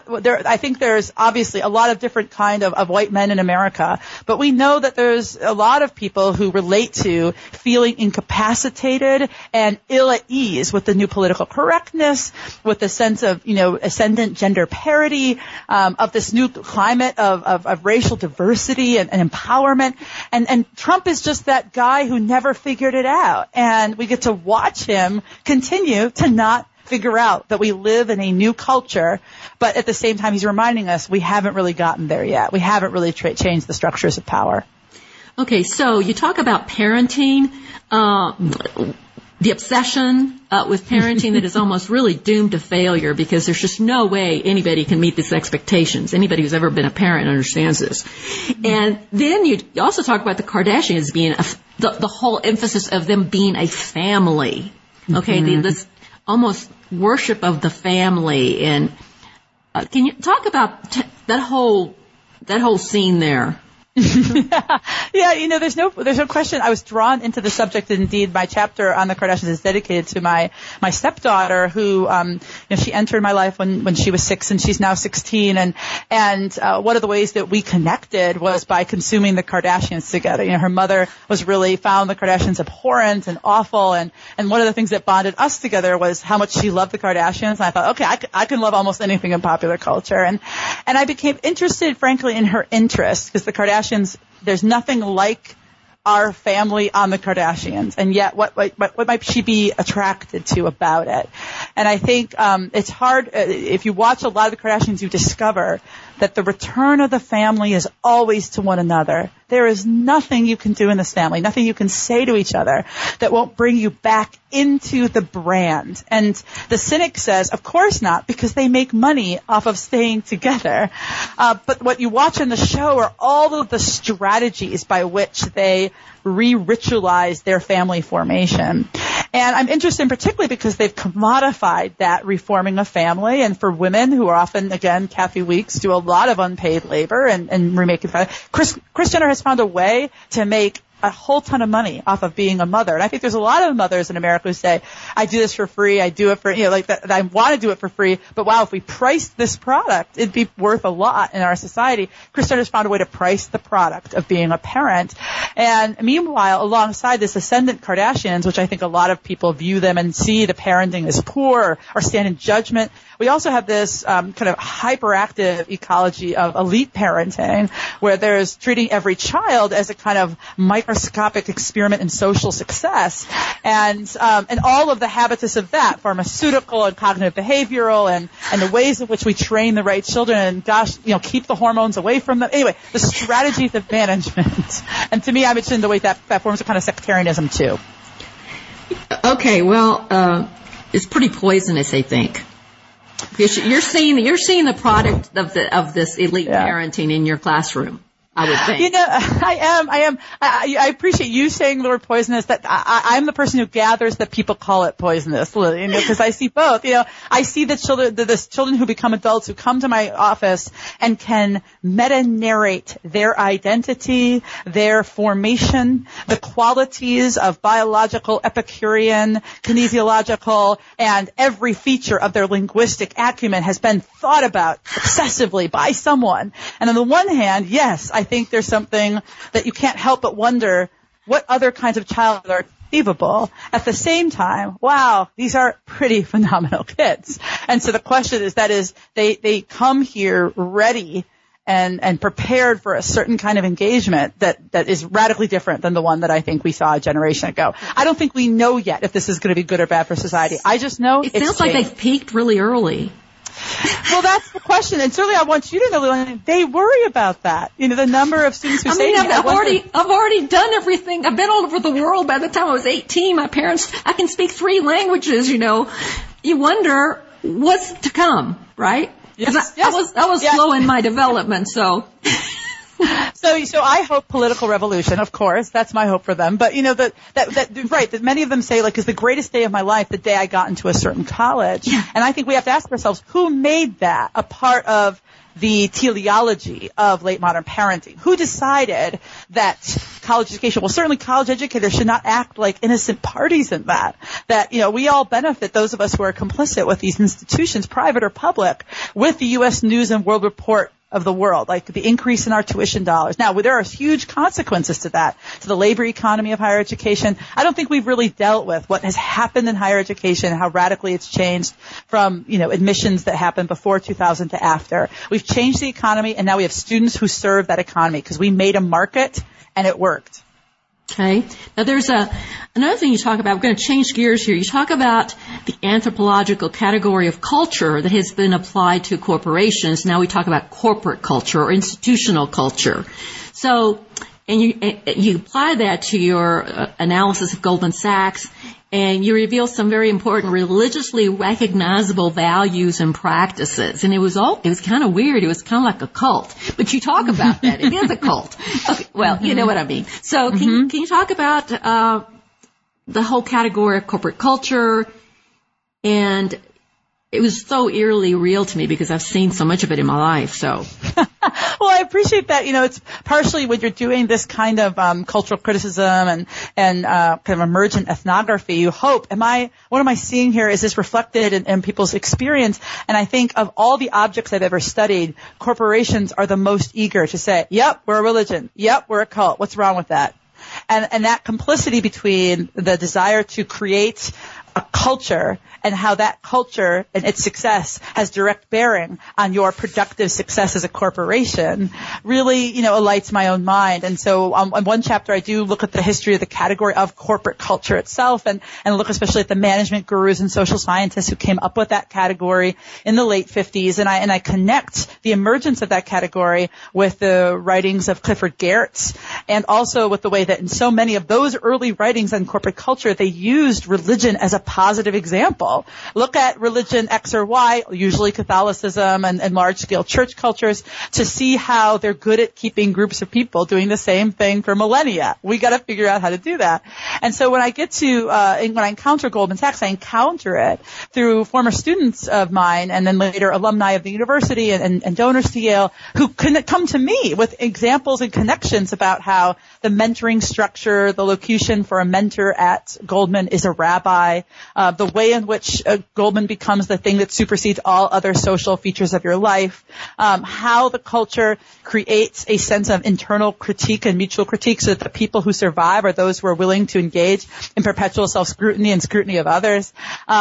Speaker 2: I think there's obviously a lot of different kind of white men in America, but we know that there's a lot of people who relate to feeling incapacitated and ill at ease with the new political correctness, with the sense of, ascendant gender parity, of this new climate of racial diversity and empowerment. And Trump is just that guy who never figured it out. And we get to watch him continue to not figure out that we live in a new culture, but at the same time he's reminding us we haven't really gotten there yet. We haven't really changed the structures of power.
Speaker 3: Okay, so you talk about parenting, the obsession with parenting that is almost really doomed to failure because there's just no way anybody can meet these expectations. Anybody who's ever been a parent understands this. And then you also talk about the Kardashians being the whole emphasis of them being a family. Okay, this almost worship of the family. And can you talk about that whole scene there?
Speaker 2: Yeah, there's no question. I was drawn into the subject. Indeed, my chapter on the Kardashians is dedicated to my stepdaughter, who, she entered my life when she was 6, and she's now 16. And one of the ways that we connected was by consuming the Kardashians together. Her mother found the Kardashians abhorrent and awful, and one of the things that bonded us together was how much she loved the Kardashians. And I thought, okay, I can love almost anything in popular culture, and I became interested, frankly, in her interest because the Kardashians. There's nothing like our family on the Kardashians, and yet what might she be attracted to about it? And I think it's hard if you watch a lot of the Kardashians, you discover that the return of the family is always to one another. There is nothing you can do in this family, nothing you can say to each other that won't bring you back into the brand. And the cynic says, of course not, because they make money off of staying together. But what you watch in the show are all of the strategies by which they re-ritualize their family formation. And I'm interested in particularly because they've commodified that reforming a family. And for women who are often, again, Kathy Weeks, do a lot of unpaid labor and remaking family. Kris Jenner has found a way to make a whole ton of money off of being a mother. And I think there's a lot of mothers in America who say, I do this for free, I do it for, that I want to do it for free, but wow, if we priced this product, it'd be worth a lot in our society. Kris Jenner's found a way to price the product of being a parent. And meanwhile, alongside this ascendant Kardashians, which I think a lot of people view them and see the parenting as poor or stand in judgment, we also have this kind of hyperactive ecology of elite parenting, where there's treating every child as a kind of microscopic experiment in social success, and all of the habitus of that, pharmaceutical and cognitive behavioral, and the ways in which we train the right children, and keep the hormones away from them. Anyway, the strategies of management. And to me, I'm interested in the way that forms a kind of sectarianism too.
Speaker 3: Okay, well, it's pretty poisonous, I think. You're seeing the product of this elite parenting in your classroom, I would think.
Speaker 2: I am. I appreciate you saying the word poisonous. That I'm the person who gathers that people call it poisonous, because I see both. I see the children who become adults who come to my office and can meta-narrate their identity, their formation, the qualities of biological, Epicurean, kinesiological, and every feature of their linguistic acumen has been thought about obsessively by someone. And on the one hand, yes, I think there's something that you can't help but wonder what other kinds of child are achievable. At the same time, wow, these are pretty phenomenal kids. And so the question is, they come here ready and prepared for a certain kind of engagement that is radically different than the one that I think we saw a generation ago. I don't think we know yet if this is going to be good or bad for society. I just know
Speaker 3: it sounds like they've peaked really early.
Speaker 2: Well, that's the question, and certainly I want you to know, Lillian, they worry about that. The number of students who say,
Speaker 3: I've already done everything. I've been all over the world. By the time I was 18, I can speak 3 languages. You wonder what's to come, right?
Speaker 2: Yes.
Speaker 3: I was slow in my development, so.
Speaker 2: So I hope political revolution, of course. That's my hope for them. But that many of them say, is the greatest day of my life the day I got into a certain college.
Speaker 3: Yeah.
Speaker 2: And I think we have to ask ourselves, who made that a part of the teleology of late modern parenting? Who decided that college education, well, certainly college educators should not act like innocent parties in that. That, we all benefit, those of us who are complicit with these institutions, private or public, with the U.S. News and World Report of the world, like the increase in our tuition dollars. Now, there are huge consequences to that, to the labor economy of higher education. I don't think we've really dealt with what has happened in higher education, how radically it's changed from, admissions that happened before 2000 to after. We've changed the economy, and now we have students who serve that economy because we made a market and it worked.
Speaker 3: Okay. Now there's another thing you talk about. We're going to change gears here. You talk about the anthropological category of culture that has been applied to corporations. Now we talk about corporate culture or institutional culture. So, and you apply that to your analysis of Goldman Sachs, and you reveal some very important religiously recognizable values and practices. And it was kind of weird. It was kind of like a cult. But you talk about that. It is a cult. Okay, well, you know what I mean. So can you talk about the whole category of corporate culture? And it was so eerily real to me because I've seen so much of it in my life. So,
Speaker 2: well, I appreciate that. It's partially when you're doing this kind of cultural criticism and kind of emergent ethnography. You hope, what am I seeing here? Is this reflected in people's experience? And I think of all the objects I've ever studied, corporations are the most eager to say, "Yep, we're a religion. Yep, we're a cult. What's wrong with that?" And that complicity between the desire to create a culture and how that culture and its success has direct bearing on your productive success as a corporation really, alights my own mind. And so on one chapter, I do look at the history of the category of corporate culture itself and look especially at the management gurus and social scientists who came up with that category in the late 50s. And I connect the emergence of that category with the writings of Clifford Geertz and also with the way that in so many of those early writings on corporate culture, they used religion as a positive example. Look at religion X or Y, usually Catholicism and large-scale church cultures, to see how they're good at keeping groups of people doing the same thing for millennia. We got to figure out how to do that. And so when I get to, when I encounter Goldman Sachs, I encounter it through former students of mine and then later alumni of the university and donors to Yale who come to me with examples and connections about how the mentoring structure, the locution for a mentor at Goldman is a rabbi, the way in which Goldman becomes the thing that supersedes all other social features of your life, how the culture creates a sense of internal critique and mutual critique so that the people who survive are those who are willing to engage in perpetual self-scrutiny and scrutiny of others,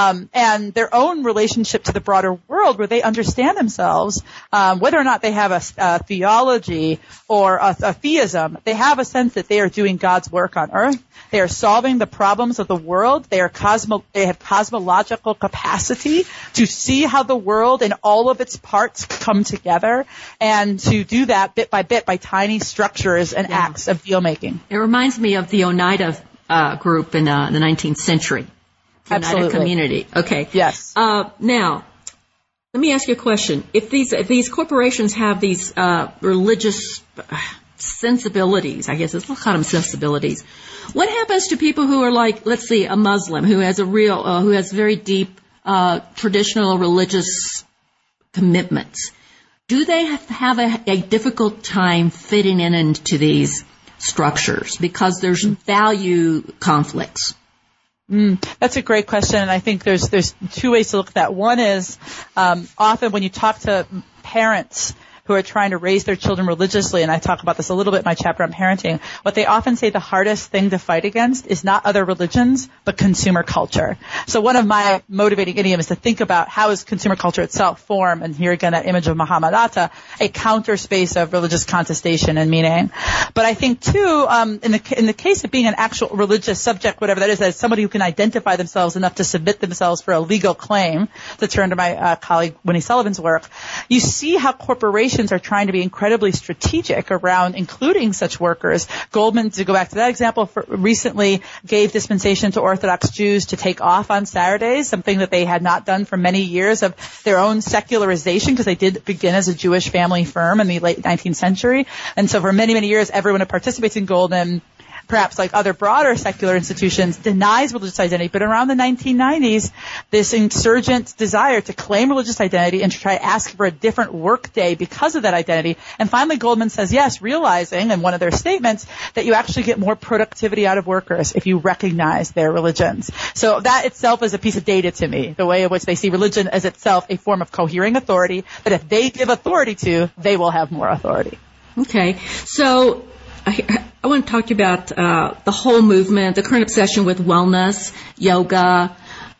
Speaker 2: and their own relationship to the broader world where they understand themselves, whether or not they have a theology or a theism, they have a sense that they are doing God's work on earth. They are solving the problems of the world. They have cosmological capacity to see how the world and all of its parts come together, and to do that bit by tiny structures and acts of deal making.
Speaker 3: It reminds me of the Oneida group in the 19th century. The Oneida community. Okay.
Speaker 2: Yes.
Speaker 3: Now, let me ask you a question. If these corporations have these religious sensibilities, I guess let's call them sensibilities, what happens to people who are like, let's see, a Muslim who has who has very deep traditional religious commitments? Do they have a difficult time fitting into these structures because there's value conflicts?
Speaker 2: That's a great question, and I think there's two ways to look at that. One is often when you talk to parents who are trying to raise their children religiously, and I talk about this a little bit in my chapter on parenting, what they often say the hardest thing to fight against is not other religions, but consumer culture. So one of my motivating idioms is to think about how is consumer culture itself formed, and here again that image of Muhammad Atta, a counter space of religious contestation and meaning. But I think too, in the case of being an actual religious subject, whatever that is somebody who can identify themselves enough to submit themselves for a legal claim, to turn to my colleague Winnie Sullivan's work, you see how corporations are trying to be incredibly strategic around including such workers. Goldman, to go back to that example, recently gave dispensation to Orthodox Jews to take off on Saturdays, something that they had not done for many years of their own secularization, because they did begin as a Jewish family firm in the late 19th century. And so for many, many years, everyone who participates in Goldman, perhaps like other broader secular institutions, denies religious identity. But around the 1990s, this insurgent desire to claim religious identity and to try to ask for a different work day because of that identity. And finally, Goldman says yes, realizing in one of their statements that you actually get more productivity out of workers if you recognize their religions. So that itself is a piece of data to me, the way in which they see religion as itself a form of cohering authority, that if they give authority to, they will have more authority.
Speaker 3: Okay. So I want to talk to you about the whole movement, the current obsession with wellness, yoga,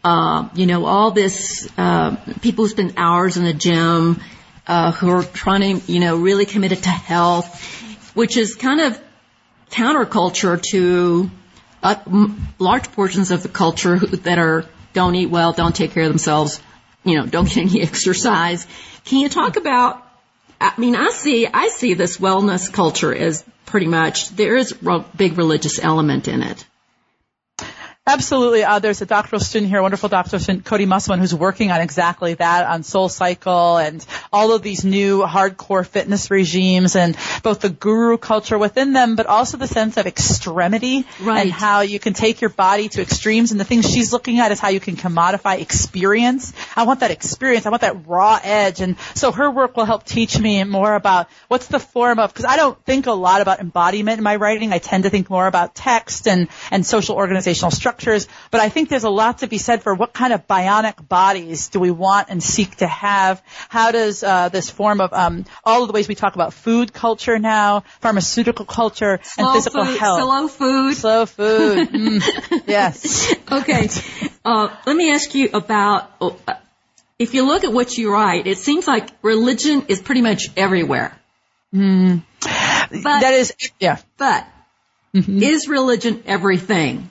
Speaker 3: all this, people who spend hours in the gym, who are trying to, really committed to health, which is kind of counterculture to large portions of the culture that don't eat well, don't take care of themselves, don't get any exercise. Can you talk about, I see this wellness culture as pretty much, there is a big religious element in it.
Speaker 2: Absolutely. There's a doctoral student here, a wonderful doctoral student, Cody Musselman, who's working on exactly that, on SoulCycle and all of these new hardcore fitness regimes, and both the guru culture within them, but also the sense of extremity,
Speaker 3: right,
Speaker 2: and how you can take your body to extremes. And the thing she's looking at is how you can commodify experience. I want that experience. I want that raw edge. And so her work will help teach me more about what's the form of, because I don't think a lot about embodiment in my writing. I tend to think more about text and social organizational structure. But I think there's a lot to be said for what kind of bionic bodies do we want and seek to have. How does this form of all of the ways we talk about food culture now, pharmaceutical culture, and physical health. Slow food. Yes.
Speaker 3: Okay. Let me ask you about, if you look at what you write, it seems like religion is pretty much everywhere.
Speaker 2: But, that is, yeah.
Speaker 3: But is religion everything?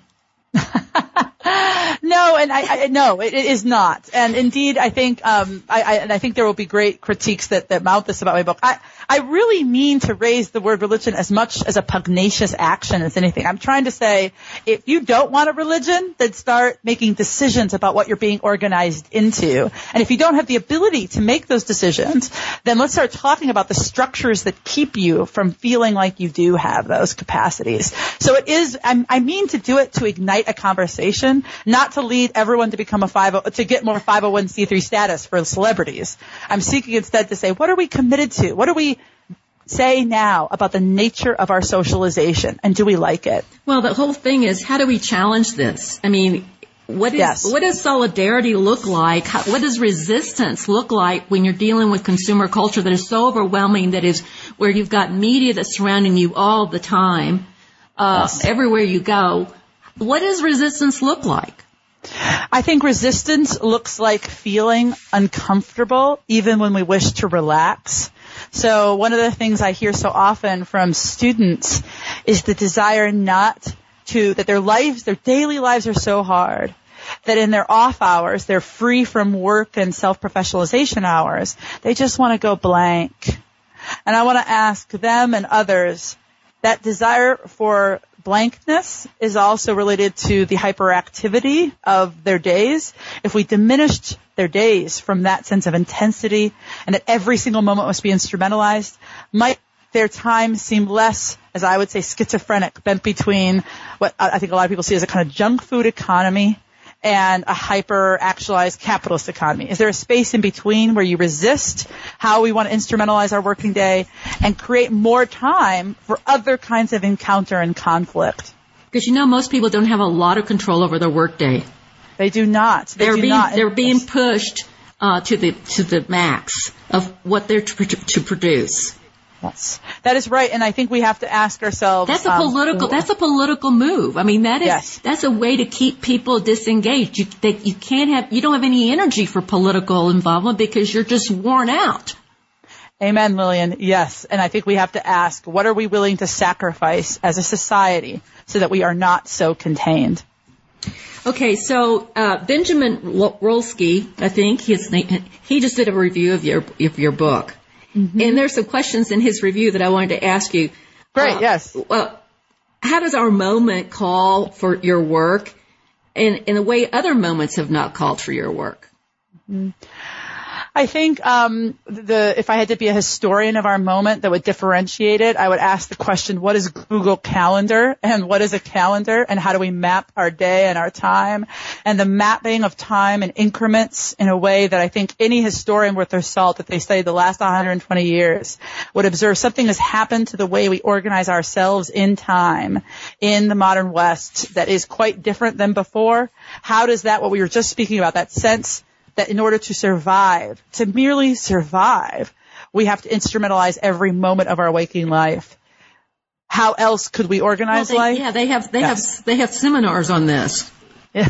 Speaker 2: No, and no, it is not. And indeed, I think, I think there will be great critiques that mount this about my book. I really mean to raise the word religion as much as a pugnacious action as anything. I'm trying to say, if you don't want a religion, then start making decisions about what you're being organized into. And if you don't have the ability to make those decisions, then let's start talking about the structures that keep you from feeling like you do have those capacities. So it is, I mean to do it to ignite a conversation, not to lead everyone to become to get more 501c3 status for celebrities. I'm seeking instead to say, what are we committed to? What are we say now about the nature of our socialization, and do we like it?
Speaker 3: Well, the whole thing is, how do we challenge this? I mean, what does solidarity look like? What does resistance look like when you're dealing with consumer culture that is so overwhelming, that is where you've got media that's surrounding you all the time, everywhere you go? What does resistance look like?
Speaker 2: I think resistance looks like feeling uncomfortable even when we wish to relax. So one of the things I hear so often from students is the desire that their daily lives are so hard that in their off hours, they're free from work and self-professionalization hours. They just want to go blank. And I want to ask them and others, that desire for blankness is also related to the hyperactivity of their days. If we diminished their days from that sense of intensity and that every single moment must be instrumentalized, might their time seem less, as I would say, schizophrenic, bent between what I think a lot of people see as a kind of junk food economy and a hyper-actualized capitalist economy? Is there a space in between where you resist how we want to instrumentalize our working day and create more time for other kinds of encounter and conflict?
Speaker 3: Because most people don't have a lot of control over their workday.
Speaker 2: They do not.
Speaker 3: They're being pushed to the max of what they're to produce.
Speaker 2: Yes, that is right, and I think we have to ask ourselves.
Speaker 3: That's a political move. I mean, that's a way to keep people disengaged. You don't have any energy for political involvement because you're just worn out.
Speaker 2: Amen, Lillian. Yes, and I think we have to ask, what are we willing to sacrifice as a society so that we are not so contained?
Speaker 3: Okay, so Benjamin Rolsky, I think he just did a review of your book. Mm-hmm. And there's some questions in his review that I wanted to ask you.
Speaker 2: Great, yes.
Speaker 3: How does our moment call for your work, and in a way other moments have not called for your work?
Speaker 2: Mm-hmm. I think if I had to be a historian of our moment that would differentiate it, I would ask the question, what is Google Calendar and what is a calendar and how do we map our day and our time? And the mapping of time and increments in a way that I think any historian worth their salt, if they studied the last 120 years, would observe something has happened to the way we organize ourselves in time in the modern West that is quite different than before. How does that, what we were just speaking about, that sense that in order to survive, to merely survive, we have to instrumentalize every moment of our waking life. How else could we organize life?
Speaker 3: Yeah, they have seminars on this.
Speaker 2: Yeah.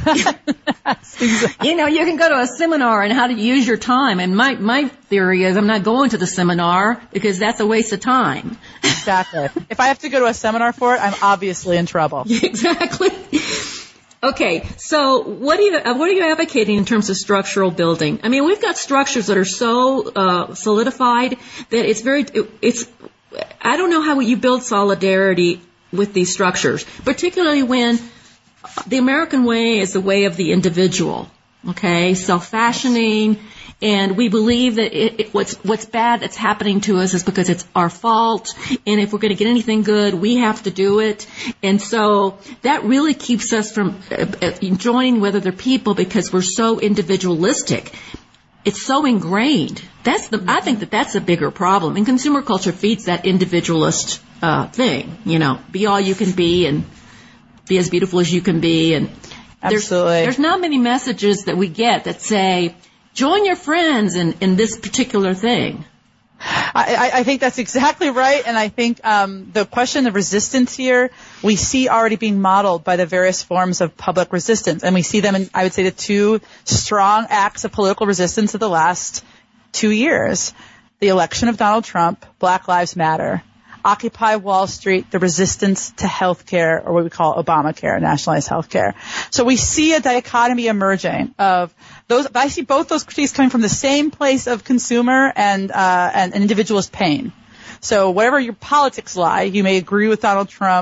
Speaker 3: You can go to a seminar on how to use your time, and my theory is I'm not going to the seminar because that's a waste of time.
Speaker 2: Exactly. If I have to go to a seminar for it, I'm obviously in trouble.
Speaker 3: Exactly. Okay, so what are you advocating in terms of structural building? I mean, we've got structures that are so solidified that I don't know how you build solidarity with these structures, particularly when the American way is the way of the individual, okay, self-fashioning, and we believe that what's bad that's happening to us is because it's our fault, and if we're going to get anything good, we have to do it. And so that really keeps us from joining with other people because we're so individualistic. It's so ingrained. I think that's a bigger problem. And consumer culture feeds that individualist thing, be all you can be and be as beautiful as you can be. And
Speaker 2: absolutely.
Speaker 3: There's not many messages that we get that say, join your friends in this particular thing.
Speaker 2: I think that's exactly right, and I think the question of resistance here we see already being modeled by the various forms of public resistance, and we see them in, I would say, the two strong acts of political resistance of the last 2 years. The election of Donald Trump, Black Lives Matter, Occupy Wall Street, the resistance to health care, or what we call Obamacare, nationalized health care. So we see a dichotomy emerging of those. I see both those critiques coming from the same place of consumer and individualist pain. So wherever your politics lie, you may agree with Donald Trump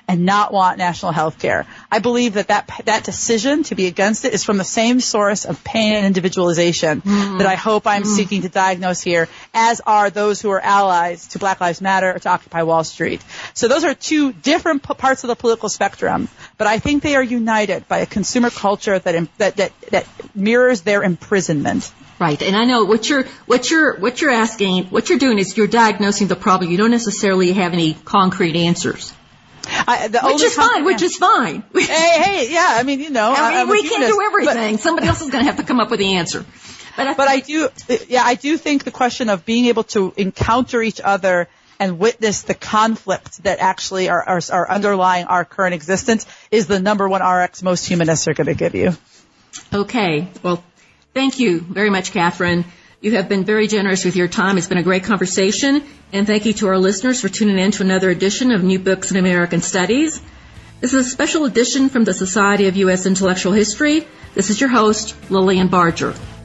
Speaker 2: and not want national health care. I believe that decision to be against it is from the same source of pain and individualization that I hope I'm seeking to diagnose here, as are those who are allies to Black Lives Matter or to Occupy Wall Street. So those are two different parts of the political spectrum, but I think they are united by a consumer culture that mirrors their imprisonment.
Speaker 3: Right, and I know what you're asking, what you're doing is you're diagnosing the problem. You don't necessarily have any concrete answers. Which is fine.
Speaker 2: Hey, yeah, I mean,
Speaker 3: we can't do everything. Somebody else is going to have to come up with the answer. But I do think the question of being able to encounter each other and witness the conflict that actually are underlying our current existence is the number one RX most humanists are going to give you. Okay, well, thank you very much, Catherine. You have been very generous with your time. It's been a great conversation. And thank you to our listeners for tuning in to another edition of New Books in American Studies. This is a special edition from the Society of U.S. Intellectual History. This is your host, Lillian Barger.